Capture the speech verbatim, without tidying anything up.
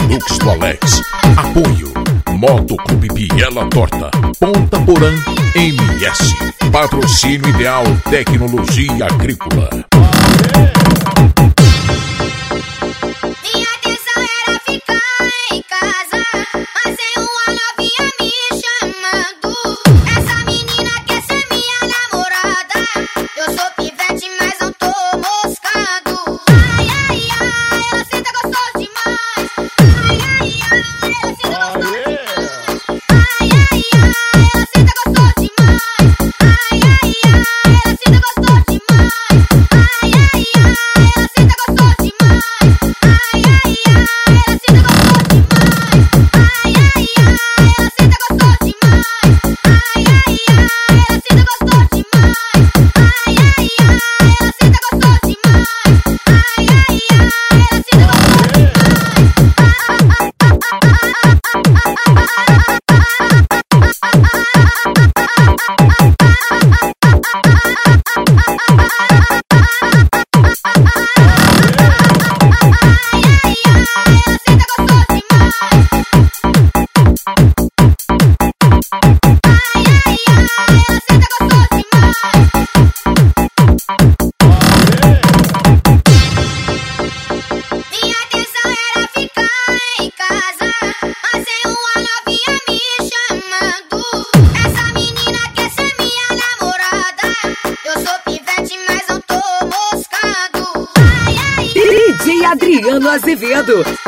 Lux do Alex. Apoio Moto Clube Biela Torta, Ponta Porã, M S. Patrocínio Ideal Tecnologia Agrícola. Minha intenção era ficar em casa, mas tem uma novinha me chamando. Essa menina quer ser minha namorada. Eu sou pivete, mas não tô moscando. Ai, ai, ai, ela senta gostoso demais. Ai, ai, ai, ela senta gostoso demais. Ai, ai, ai, ela senta gostoso demais. Ai, ai, ai, ela senta gostoso demais. Ai, ai, ai, ela senta gostoso demais. Minha intenção era ficar em casa, mas tem uma novinha me chamando. Essa menina quer ser minha namorada. Eu sou pivete, mas não tô moscando. Ai, ai, D J Adriano Azevedo.